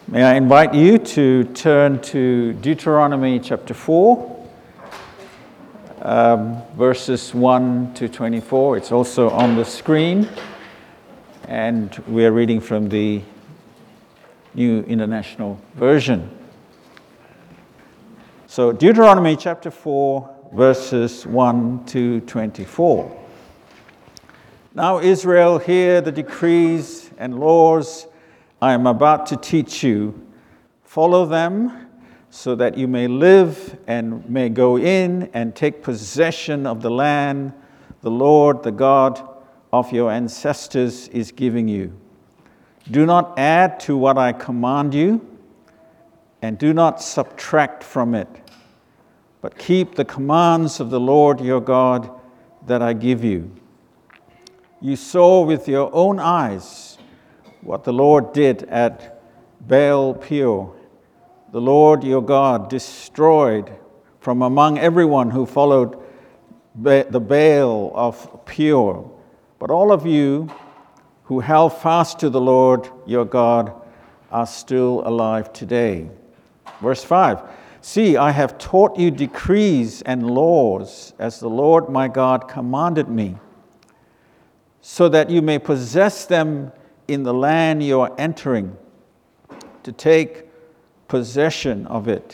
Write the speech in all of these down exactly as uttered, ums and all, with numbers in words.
May I invite you to turn to Deuteronomy chapter four, um, verses one to twenty-four. It's also on the screen, and we are reading from the New International Version. So Deuteronomy chapter four, verses one to twenty-four. Now Israel, hear the decrees and laws I am about to teach you. Follow them so that you may live and may go in and take possession of the land the Lord, the God of your ancestors, is giving you. Do not add to what I command you, and do not subtract from it, but keep the commands of the Lord your God that I give you. You saw with your own eyes what the Lord did at Baal Peor. The Lord your God destroyed from among everyone who followed the Baal of Peor. But all of you who held fast to the Lord your God are still alive today. Verse five, see, I have taught you decrees and laws as the Lord my God commanded me, so that you may possess them in the land you are entering, to take possession of it.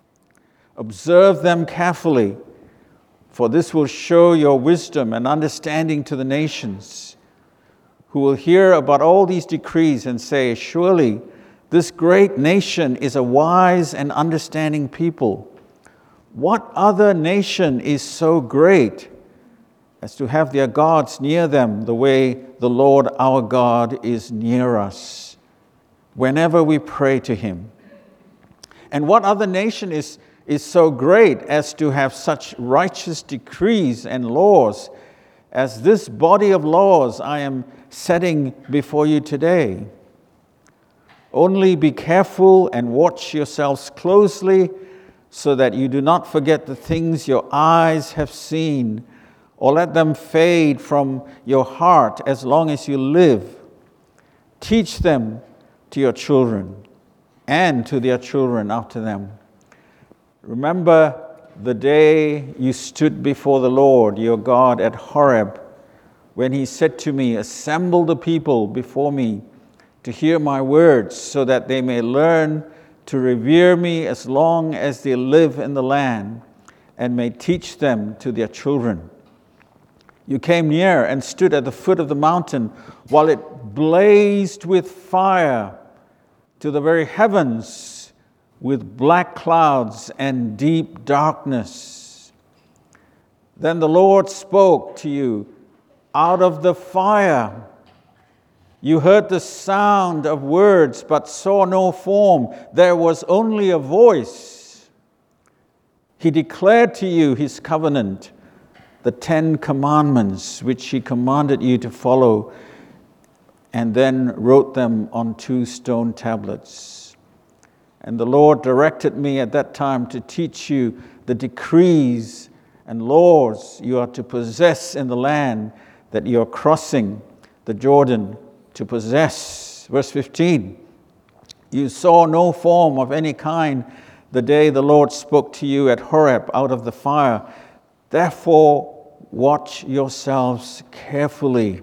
Observe them carefully, for this will show your wisdom and understanding to the nations, who will hear about all these decrees and say, surely this great nation is a wise and understanding people. What other nation is so great as to have their gods near them the way the Lord our God is near us whenever we pray to him? And what other nation is, is so great as to have such righteous decrees and laws as this body of laws I am setting before you today? Only be careful and watch yourselves closely so that you do not forget the things your eyes have seen, or let them fade from your heart as long as you live. Teach them to your children and to their children after them. Remember the day you stood before the Lord your God at Horeb, when he said to me, assemble the people before me to hear my words, so that they may learn to revere me as long as they live in the land, and may teach them to their children. You came near and stood at the foot of the mountain while it blazed with fire to the very heavens, with black clouds and deep darkness. Then the Lord spoke to you out of the fire. You heard the sound of words but saw no form. There was only a voice. He declared to you his covenant, the Ten Commandments, which he commanded you to follow, and then wrote them on two stone tablets. And the Lord directed me at that time to teach you the decrees and laws you are to possess in the land that you are crossing the Jordan to possess. Verse fifteen, you saw no form of any kind the day the Lord spoke to you at Horeb out of the fire. Therefore, watch yourselves carefully,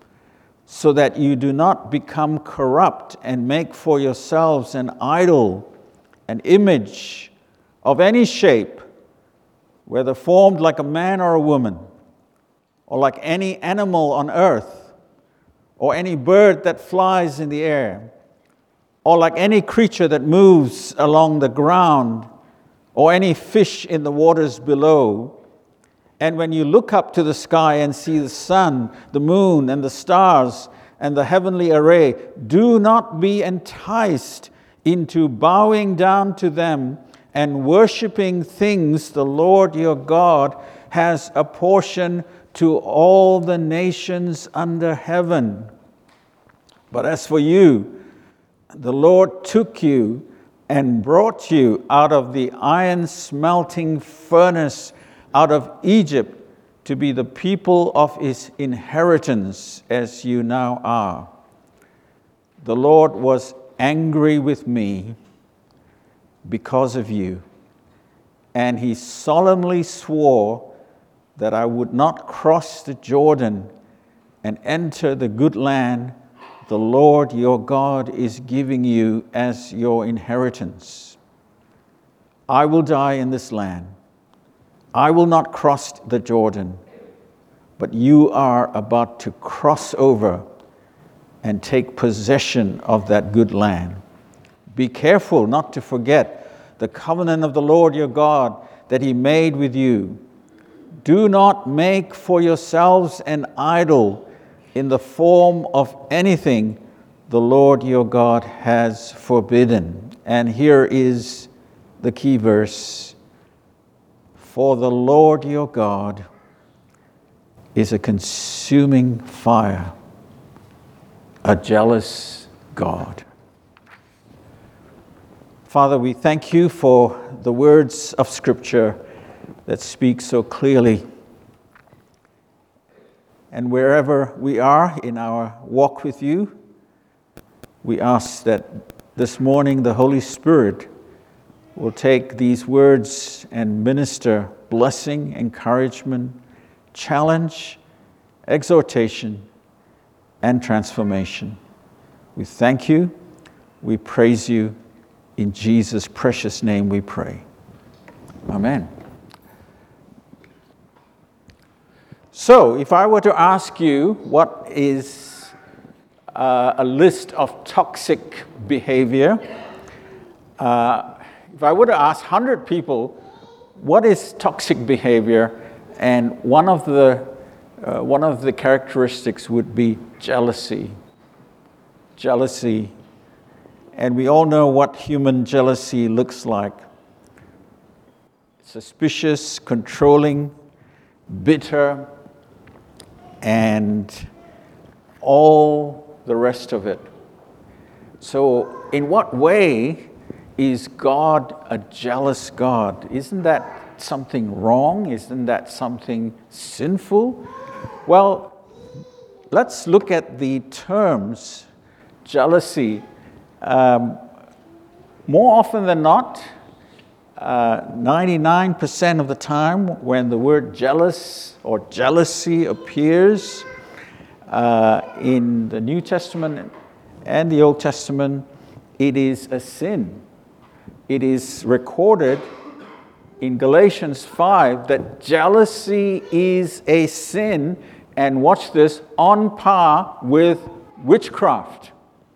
so that you do not become corrupt and make for yourselves an idol, an image of any shape, whether formed like a man or a woman, or like any animal on earth, or any bird that flies in the air, or like any creature that moves along the ground, or any fish in the waters below. And when you look up to the sky and see the sun, the moon, and the stars, and the heavenly array, do not be enticed into bowing down to them and worshiping things the Lord your God has apportioned to all the nations under heaven. But as for you, the Lord took you and brought you out of the iron smelting furnace, out of Egypt, to be the people of his inheritance, as you now are. The Lord was angry with me because of you. And he solemnly swore that I would not cross the Jordan and enter the good land the Lord your God is giving you as your inheritance. I will die in this land. I will not cross the Jordan, but you are about to cross over and take possession of that good land. Be careful not to forget the covenant of the Lord your God that he made with you. Do not make for yourselves an idol in the form of anything the Lord your God has forbidden. And here is the key verse. For the Lord your God is a consuming fire, a jealous God. Father, we thank you for the words of Scripture that speak so clearly. And wherever we are in our walk with you, we ask that this morning the Holy Spirit will take these words and minister blessing, encouragement, challenge, exhortation, and transformation. We thank you. We praise you. In Jesus' precious name we pray. Amen. So, if I were to ask you what is uh, a list of toxic behavior, uh, if I were to ask one hundred people, what is toxic behavior? And one of the uh, one of the characteristics would be jealousy. Jealousy. And we all know what human jealousy looks like. Suspicious, controlling, bitter, and all the rest of it. So, in what way is God a jealous God? Isn't that something wrong? Isn't that something sinful? Well, let's look at the terms jealousy. Um, more often than not, uh, ninety-nine percent of the time when the word jealous or jealousy appears uh, in the New Testament and the Old Testament, it is a sin. It is recorded in Galatians five that jealousy is a sin, and watch this, on par with witchcraft.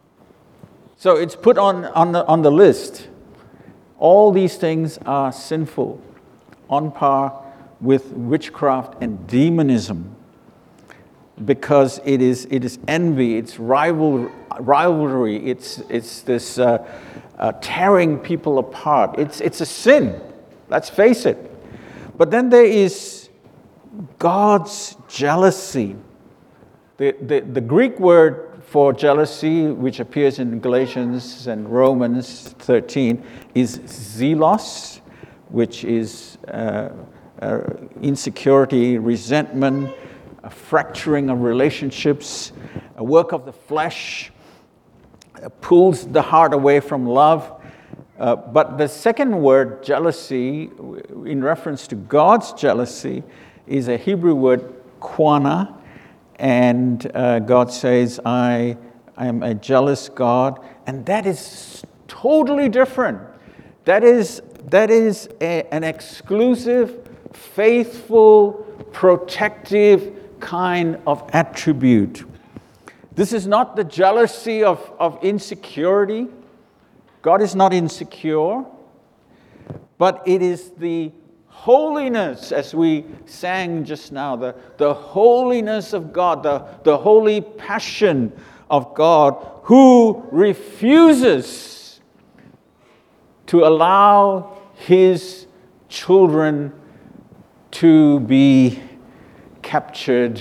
So it's put on, on, the, on the list. All these things are sinful, on par with witchcraft and demonism, because it is, it is envy, it's rival, rivalry, it's, it's this uh, uh, tearing people apart. It's, it's a sin, let's face it. But then there is God's jealousy. The, the, the Greek word for jealousy, which appears in Galatians and Romans thirteen, is zelos, which is uh, uh, insecurity, resentment, a fracturing of relationships, a work of the flesh, uh, pulls the heart away from love. Uh, but the second word, jealousy, in reference to God's jealousy, is a Hebrew word, quana. And uh, God says, I, I am a jealous God. And that is totally different. That is, that is a, an exclusive, faithful, protective kind of attribute. This is not the jealousy of, of insecurity. God is not insecure. But it is the holiness, as we sang just now, the, the holiness of God, the, the holy passion of God, who refuses to allow his children to be captured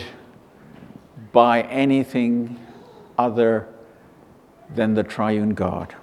by anything other than the triune God.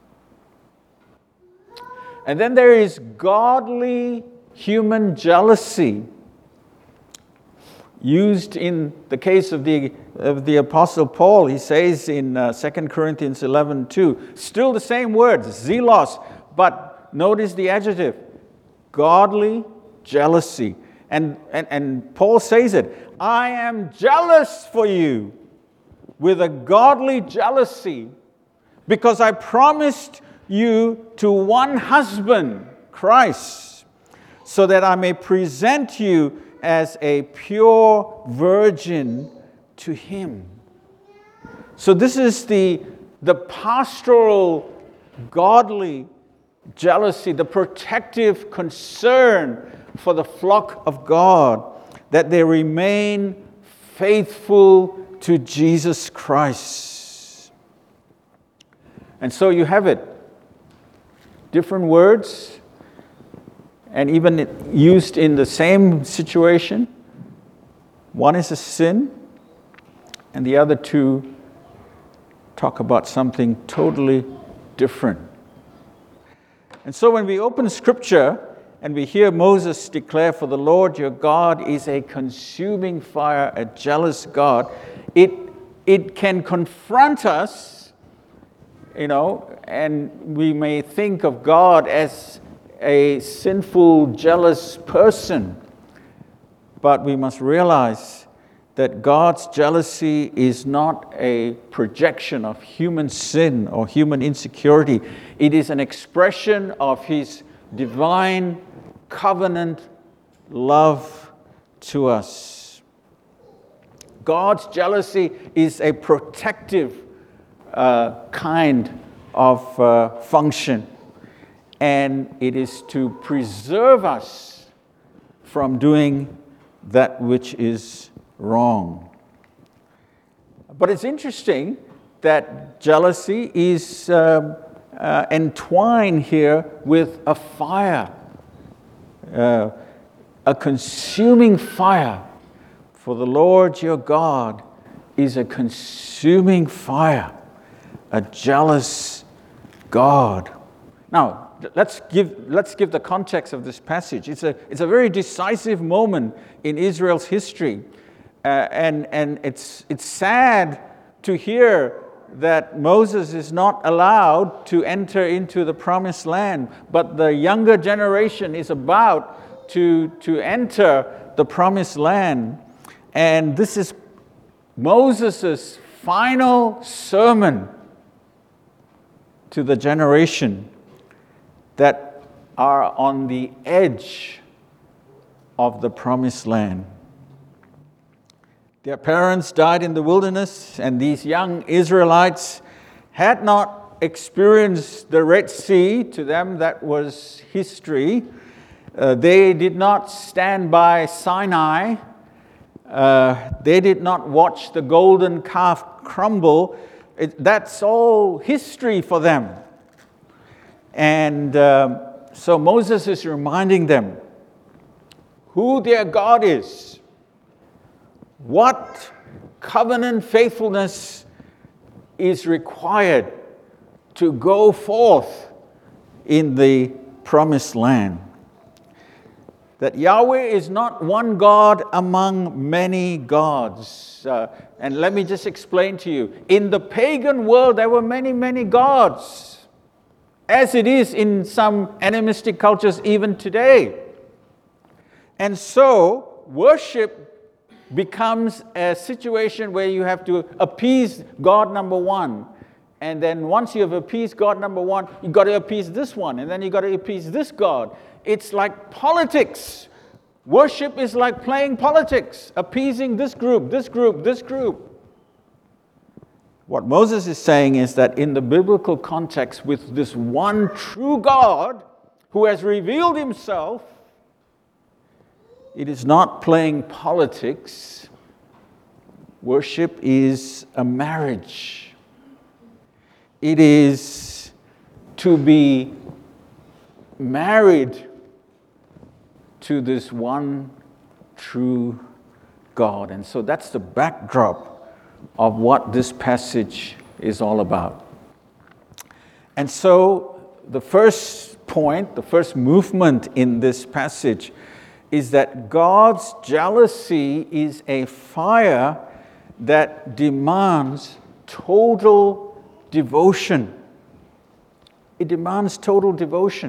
And then there is godly human jealousy. used in the case of the, of the Apostle Paul. He says in uh, Second Corinthians eleven two, still the same words, zelos, but notice the adjective, godly jealousy. And, and, and Paul says it, I am jealous for you with a godly jealousy because I promised you to one husband, Christ, so that I may present you as a pure virgin to Him. So this is the, the pastoral, godly jealousy, the protective concern for the flock of God, that they remain faithful to Jesus Christ. And so you have it. Different words, and even used in the same situation. One is a sin, and the other two talk about something totally different. And so when we open Scripture and we hear Moses declare, for the Lord your God is a consuming fire, a jealous God, it, it can confront us, you know, and we may think of God as a sinful, jealous person. But we must realize that God's jealousy is not a projection of human sin or human insecurity. It is an expression of His divine covenant love to us. God's jealousy is a protective uh, kind of uh, function. And it is to preserve us from doing that which is wrong. But it's interesting that jealousy is um, uh, entwined here with a fire, uh, a consuming fire. For the Lord your God is a consuming fire, a jealous God. Now, Let's give, let's give the context of this passage. It's a, it's a very decisive moment in Israel's history. Uh, and and it's, it's sad to hear that Moses is not allowed to enter into the promised land, but the younger generation is about to, to enter the promised land. And this is Moses' final sermon to the generation that are on the edge of the promised land. Their parents died in the wilderness, and these young Israelites had not experienced the Red Sea. To them, that was history. Uh, they did not stand by Sinai. Uh, they did not watch the golden calf crumble. It, that's all history for them. And um, so Moses is reminding them who their God is, what covenant faithfulness is required to go forth in the promised land. That Yahweh is not one God among many gods. Uh, and let me just explain to you, in the pagan world there were many, many gods, as it is in some animistic cultures even today. And so, worship becomes a situation where you have to appease God number one. And then once you have appeased God number one, you've got to appease this one, and then you've got to appease this God. It's like politics. Worship is like playing politics, appeasing this group, this group, this group. What Moses is saying is that in the biblical context, with this one true God who has revealed Himself, it is not playing politics. Worship is a marriage. It is to be married to this one true God. And so that's the backdrop of what this passage is all about. And so the first point, the first movement in this passage is that God's jealousy is a fire that demands total devotion. It demands total devotion.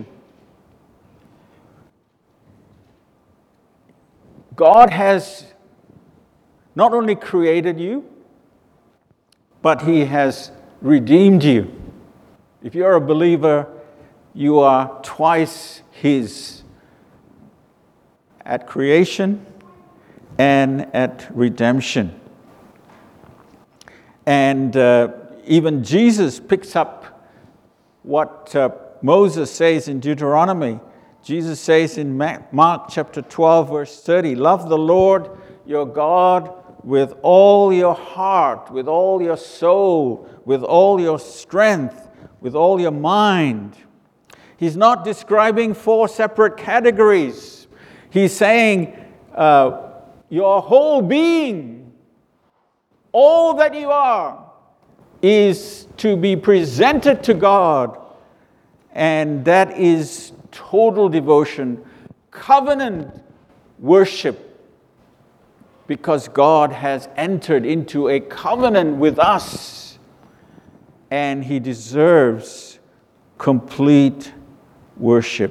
God has not only created you, but He has redeemed you. If you're a believer, you are twice His, at creation and at redemption. And uh, even Jesus picks up what uh, Moses says in Deuteronomy. Jesus says in Mark chapter twelve, verse thirty, love the Lord your God with all your heart, with all your soul, with all your strength, with all your mind. He's not describing four separate categories. He's saying uh, your whole being, all that you are, is to be presented to God. And that is total devotion, covenant worship. Because God has entered into a covenant with us, and He deserves complete worship.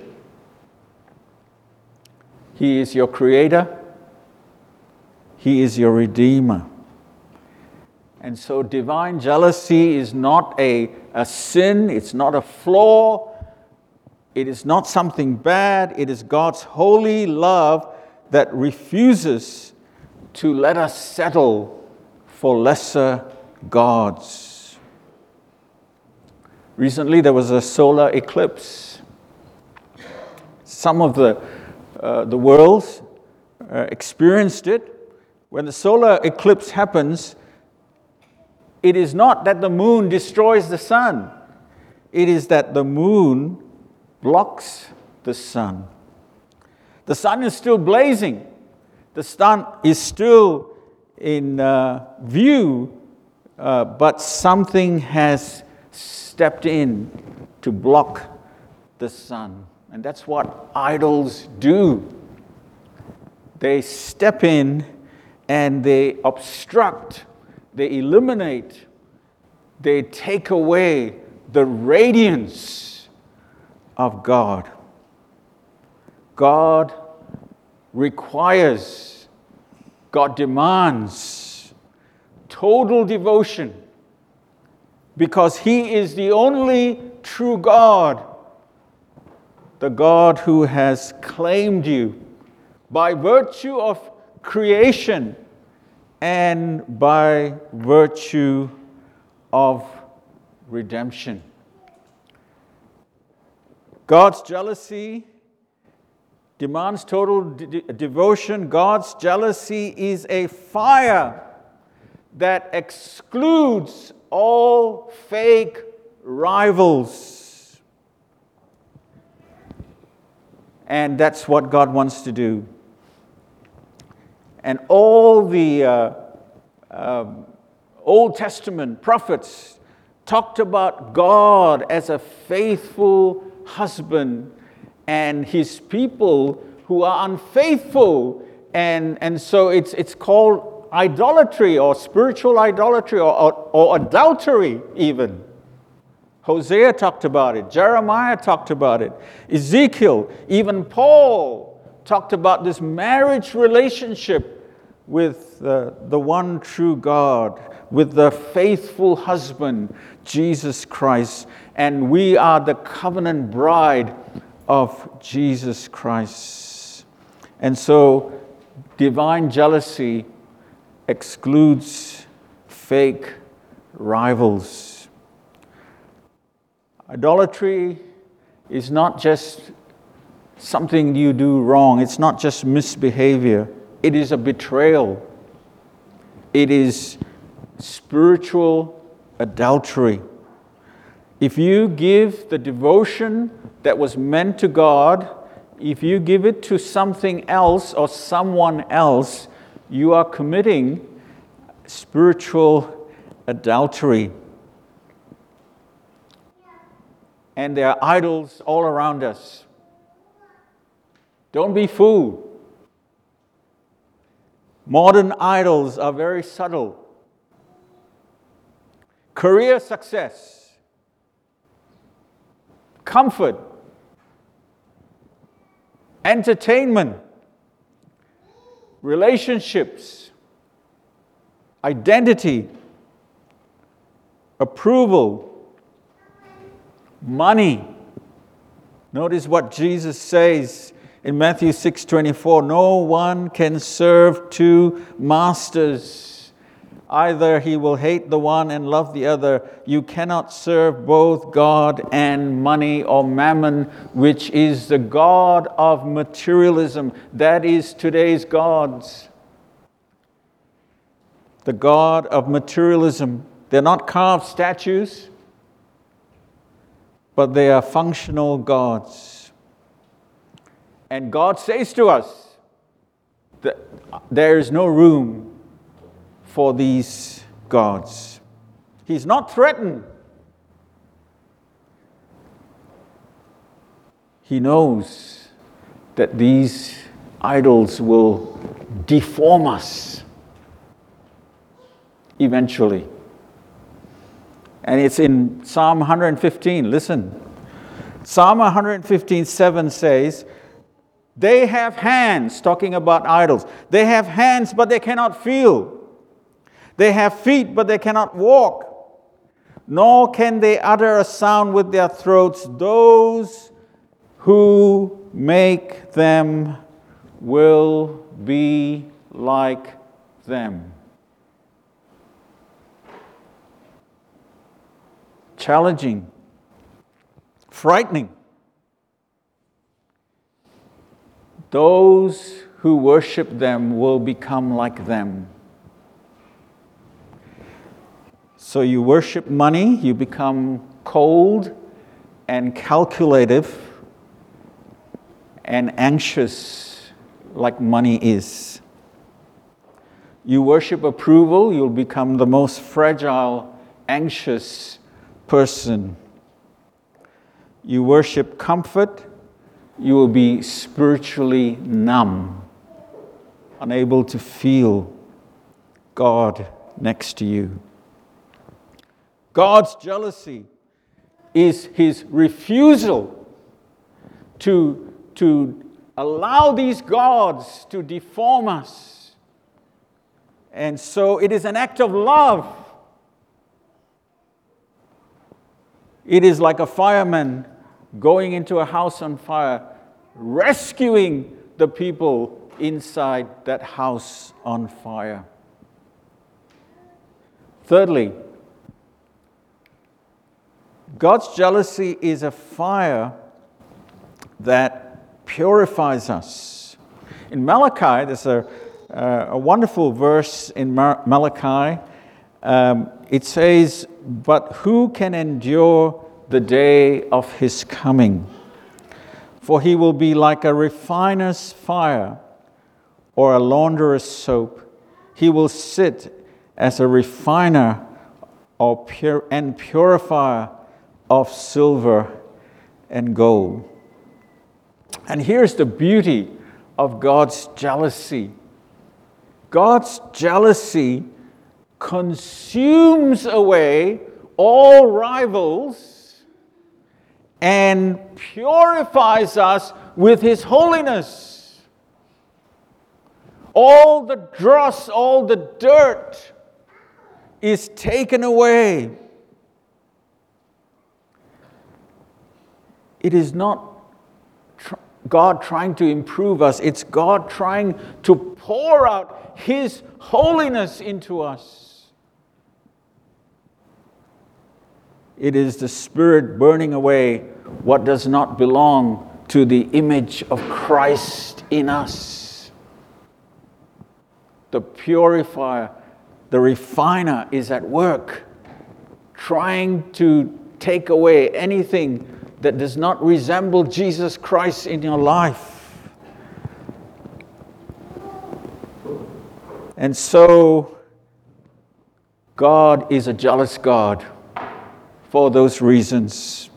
He is your Creator. He is your Redeemer. And so divine jealousy is not a, a sin, it's not a flaw, it is not something bad, it is God's holy love that refuses to let us settle for lesser gods. Recently there was a solar eclipse. Some of the, uh, the world uh, experienced it. When the solar eclipse happens, it is not that the moon destroys the sun. It is that the moon blocks the sun. The sun is still blazing. The sun is still in uh, view, uh, but something has stepped in to block the sun. And that's what idols do. They step in and they obstruct, they eliminate, they take away the radiance of God. God requires, God demands total devotion because He is the only true God, the God who has claimed you by virtue of creation and by virtue of redemption. God's jealousy demands total de- devotion. God's jealousy is a fire that excludes all fake rivals. And that's what God wants to do. And all the uh, um, Old Testament prophets talked about God as a faithful husband and His people who are unfaithful. And, and so it's, it's called idolatry or spiritual idolatry or, or, or adultery even. Hosea talked about it. Jeremiah talked about it. Ezekiel, even Paul talked about this marriage relationship with uh, the one true God, with the faithful husband, Jesus Christ. And we are the covenant bride of Jesus Christ. And so divine jealousy excludes fake rivals. Idolatry is not just something you do wrong. It's not just misbehavior. It is a betrayal. It is spiritual adultery. If you give the devotion that was meant to God, if you give it to something else or someone else, you are committing spiritual adultery. And there are idols all around us. Don't be fooled. Modern idols are very subtle. Career success, comfort, entertainment, relationships, identity, approval, money. Notice what Jesus says in Matthew six twenty-four, no one can serve two masters. Either he will hate the one and love the other. You cannot serve both God and money or mammon, which is the god of materialism. That is today's gods. The god of materialism. They're not carved statues, but they are functional gods. And God says to us that there is no room for these gods. He's not threatened. He knows that these idols will deform us eventually. And it's in Psalm one fifteen. Listen. Psalm one fifteen, seven says, they have hands, talking about idols. They have hands, but they cannot feel. They have feet, but they cannot walk. Nor can they utter a sound with their throats. Those who make them will be like them. Challenging. Frightening. Those who worship them will become like them. So you worship money, you become cold and calculative and anxious like money is. You worship approval, you'll become the most fragile, anxious person. You worship comfort, you will be spiritually numb, unable to feel God next to you. God's jealousy is His refusal to, to allow these gods to deform us. And so it is an act of love. It is like a fireman going into a house on fire, rescuing the people inside that house on fire. Thirdly, God's jealousy is a fire that purifies us. In Malachi, there's a, uh, a wonderful verse in Malachi. Um, it says, but who can endure the day of his coming? For he will be like a refiner's fire or a launderer's soap. He will sit as a refiner or pure and purifier of silver and gold. And here's the beauty of God's jealousy. God's jealousy consumes away all rivals and purifies us with His holiness. All the dross, all the dirt is taken away. It is not tr- God trying to improve us. It's God trying to pour out His holiness into us. It is the Spirit burning away what does not belong to the image of Christ in us. The purifier, the refiner is at work, trying to take away anything that does not resemble Jesus Christ in your life. And so, God is a jealous God for those reasons.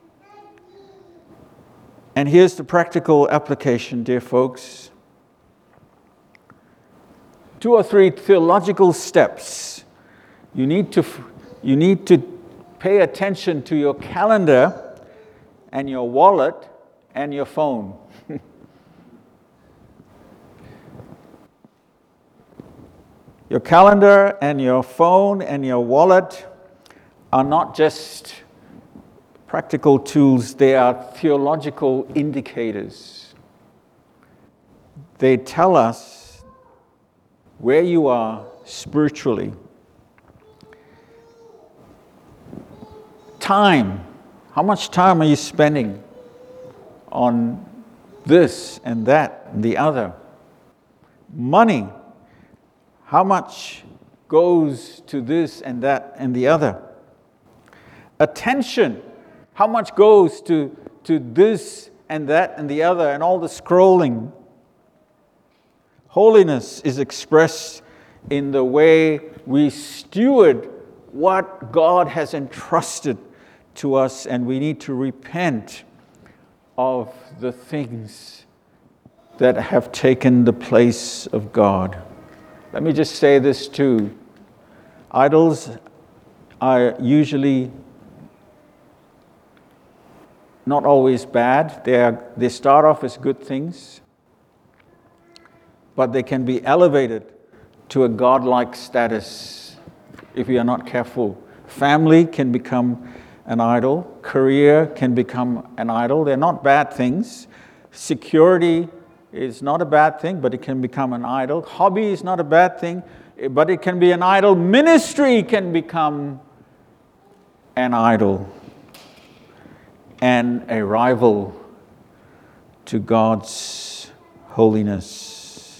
And here's the practical application, dear folks. two or three theological steps. You need to, you need to pay attention to your calendar and your wallet and your phone. Your calendar and your phone and your wallet are not just practical tools, they are theological indicators. They tell us where you are spiritually. Time. How much time are you spending on this and that and the other? Money. How much goes to this and that and the other? Attention. How much goes to, to this and that and the other and all the scrolling? Holiness is expressed in the way we steward what God has entrusted to us, and we need to repent of the things that have taken the place of God. Let me just say this too. Idols are usually not always bad. They are, they start off as good things, but they can be elevated to a godlike status if we are not careful. Family can become an idol. Career can become an idol. They're not bad things. Security is not a bad thing, but it can become an idol. Hobby is not a bad thing, but it can be an idol. Ministry can become an idol and a rival to God's holiness.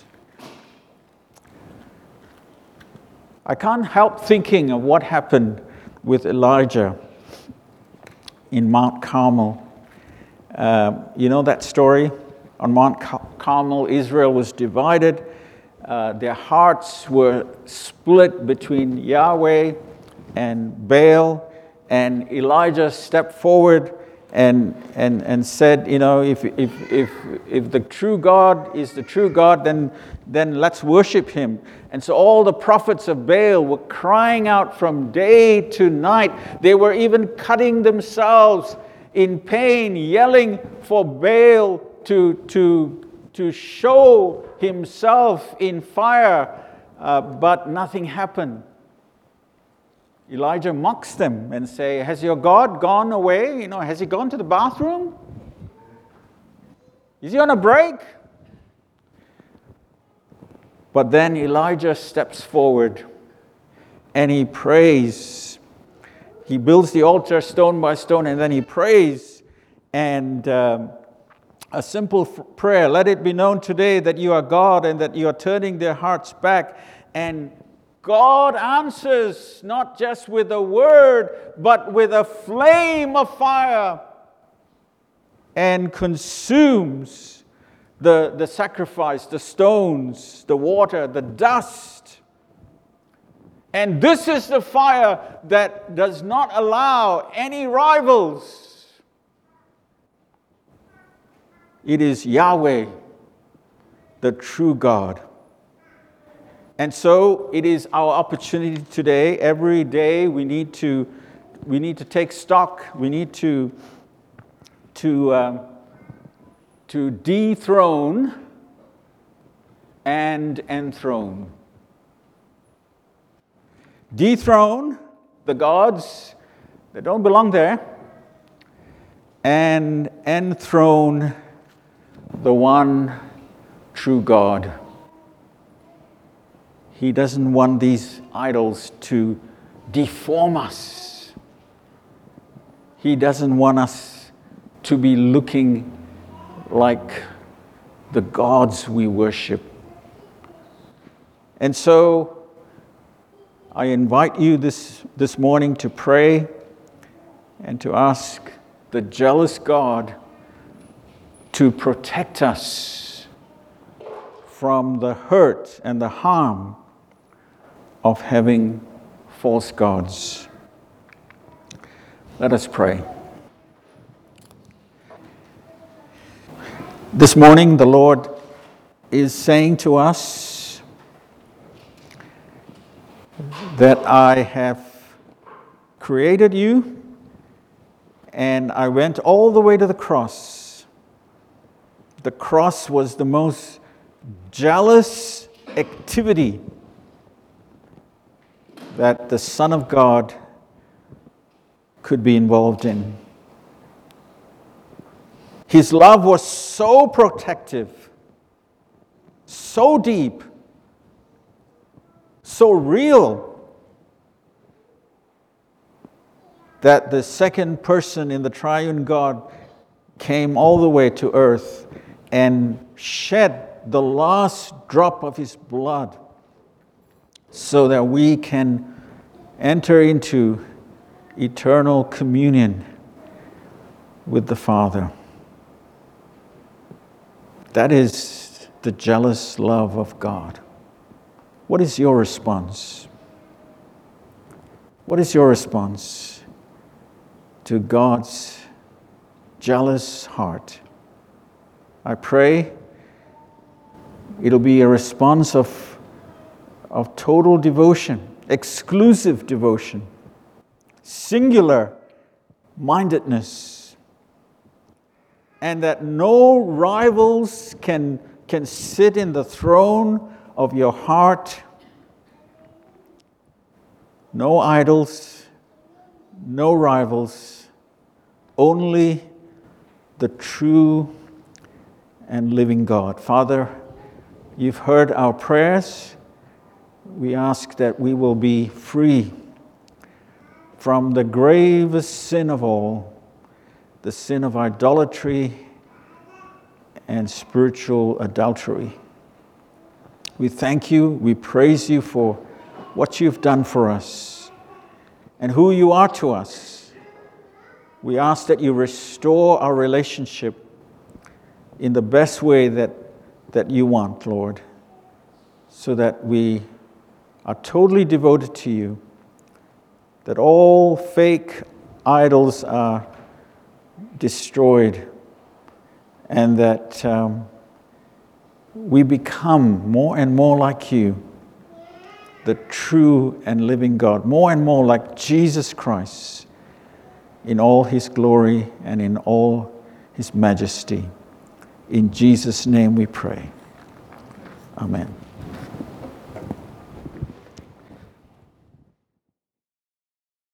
I can't help thinking of what happened with Elijah in Mount Carmel. Uh, you know that story? On Mount Carmel, Israel was divided. Uh, their hearts were split between Yahweh and Baal. And Elijah stepped forward and and and said, you know, if if if if the true God is the true God, then then let's worship Him. And so all the prophets of Baal were crying out from day to night. They were even cutting themselves in pain, yelling for Baal to to to show himself in fire, uh, but nothing happened. Elijah mocks them and say, has your God gone away? You know, has he gone to the bathroom? Is he on a break? But then Elijah steps forward and he prays. He builds the altar stone by stone and then he prays. And um, a simple f- prayer, let it be known today that you are God and that you are turning their hearts back. And God answers not just with a word, but with a flame of fire and consumes the, the sacrifice, the stones, the water, the dust. And this is the fire that does not allow any rivals. It is Yahweh, the true God. And so it is our opportunity today. Every day we need to we need to take stock. We need to to um, to dethrone and enthrone. Dethrone the gods that don't belong there, and enthrone the one true God. He doesn't want these idols to deform us. He doesn't want us to be looking like the gods we worship. And so I invite you this, this morning to pray and to ask the jealous God to protect us from the hurt and the harm of having false gods. Let us pray. This morning, the Lord is saying to us, that I have created you, and I went all the way to the cross. The cross was the most jealous activity that the Son of God could be involved in. His love was so protective, so deep, so real, that the second person in the triune God came all the way to earth and shed the last drop of his blood so that we can enter into eternal communion with the Father. That is the jealous love of God. What is your response? What is your response to God's jealous heart? I pray it'll be a response of, of total devotion, exclusive devotion, singular mindedness, and that no rivals can, can sit in the throne of your heart. No idols, no rivals, only the true and living God. Father, you've heard our prayers. We ask that we will be free from the gravest sin of all, the sin of idolatry and spiritual adultery. We thank you, we praise you for what you've done for us and who you are to us. We ask that you restore our relationship in the best way that, that you want, Lord, so that we are totally devoted to you, that all fake idols are destroyed, and that um, we become more and more like you, the true and living God, more and more like Jesus Christ in all his glory and in all his majesty. In Jesus' name we pray. Amen.